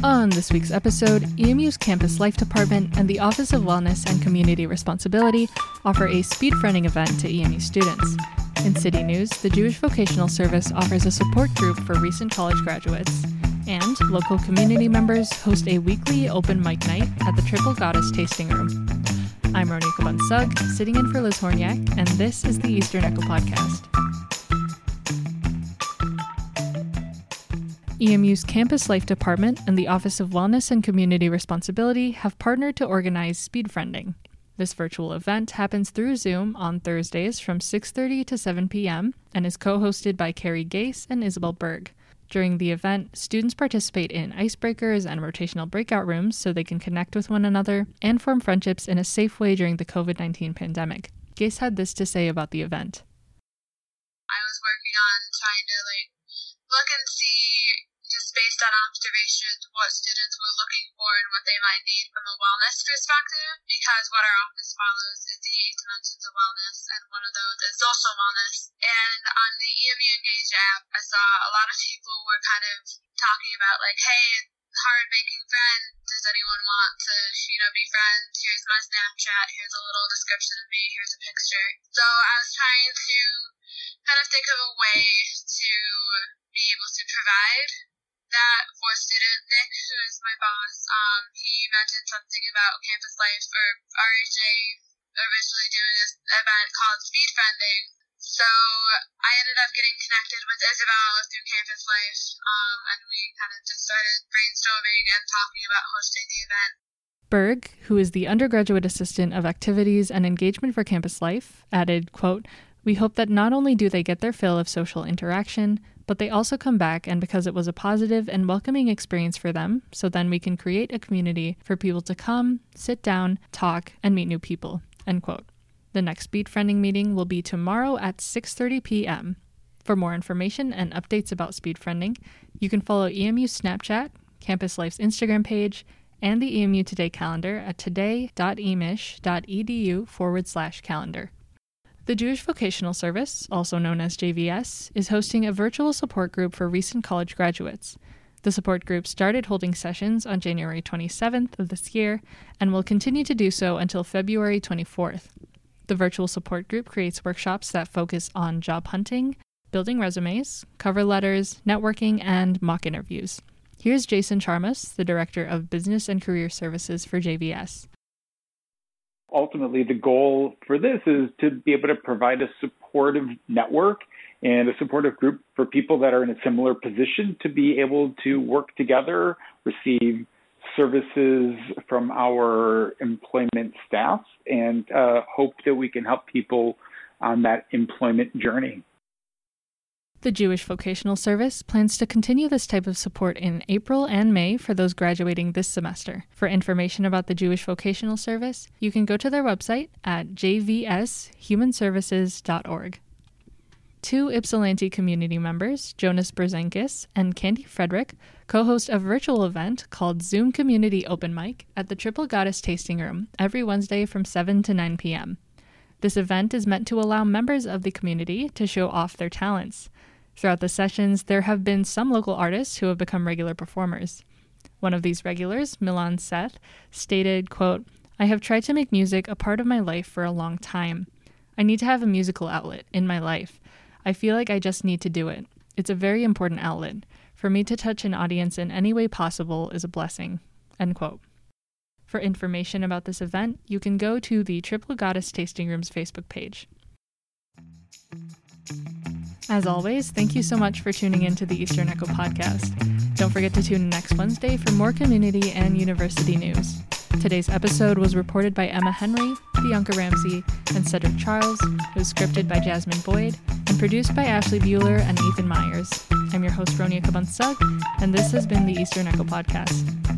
On this week's episode, EMU's Campus Life Department and the Office of Wellness and Community Responsibility offer a speed-friending event to EMU students. In city news, the Jewish Vocational Service offers a support group for recent college graduates. And local community members host a weekly open mic night at the Triple Goddess Tasting Room. I'm Ronika Bunsug, sitting in for Liz Horniak, and this is the Eastern Echo Podcast. EMU's Campus Life Department and the Office of Wellness and Community Responsibility have partnered to organize Speedfriending. This virtual event happens through Zoom on Thursdays from 6:30 to 7 p.m. and is co-hosted by Carrie Gase and Isabel Berg. During the event, students participate in icebreakers and rotational breakout rooms so they can connect with one another and form friendships in a safe way during the COVID-19 pandemic. Gase had this to say about the event. I was working on trying to look and see, just based on observations, what students were looking for and what they might need from a wellness perspective, because what our office follows is the 8 dimensions of wellness, and one of those is social wellness. And on the EMU Engage app, I saw a lot of people were kind of talking about, hey, it's hard making friends. Does anyone want to, be friends? Here's my Snapchat. Here's a little description of me. Here's a picture. So I was trying to kind of think of a way to be able to provide that for a student. Nick, who is my boss, he mentioned something about Campus Life, or RHA originally doing this event called Speedfriending. So I ended up getting connected with Isabel through Campus Life, and we kind of just started brainstorming and talking about hosting the event. Berg, who is the undergraduate assistant of activities and engagement for Campus Life, added, quote, "We hope that not only do they get their fill of social interaction, but they also come back and because it was a positive and welcoming experience for them, so then we can create a community for people to come, sit down, talk, and meet new people," end quote. The next Speedfriending meeting will be tomorrow at 6:30 p.m. For more information and updates about Speedfriending, you can follow EMU's Snapchat, Campus Life's Instagram page, and the EMU Today calendar at today.emich.edu/calendar. The Jewish Vocational Service, also known as JVS, is hosting a virtual support group for recent college graduates. The support group started holding sessions on January 27th of this year and will continue to do so until February 24th. The virtual support group creates workshops that focus on job hunting, building resumes, cover letters, networking, and mock interviews. Here's Jason Charmas, the Director of Business and Career Services for JVS. Ultimately, the goal for this is to be able to provide a supportive network and a supportive group for people that are in a similar position to be able to work together, receive services from our employment staff, and hope that we can help people on that employment journey. The Jewish Vocational Service plans to continue this type of support in April and May for those graduating this semester. For information about the Jewish Vocational Service, you can go to their website at jvshumanservices.org. Two Ypsilanti community members, Jonas Brzezinkis and Candy Frederick, co-host a virtual event called Zoom Community Open Mic at the Triple Goddess Tasting Room every Wednesday from 7 to 9 p.m. This event is meant to allow members of the community to show off their talents. Throughout the sessions, there have been some local artists who have become regular performers. One of these regulars, Milan Seth, stated, quote, "I have tried to make music a part of my life for a long time. I need to have a musical outlet in my life. I feel like I just need to do it. It's a very important outlet. For me to touch an audience in any way possible is a blessing," end quote. For information about this event, you can go to the Triple Goddess Tasting Room's Facebook page. As always, thank you so much for tuning in to the Eastern Echo Podcast. Don't forget to tune in next Wednesday for more community and university news. Today's episode was reported by Emma Henry, Bianca Ramsey, and Cedric Charles. It was scripted by Jasmine Boyd and produced by Ashley Bueller and Ethan Myers. I'm your host, Ronia Kabunsug, and this has been the Eastern Echo Podcast.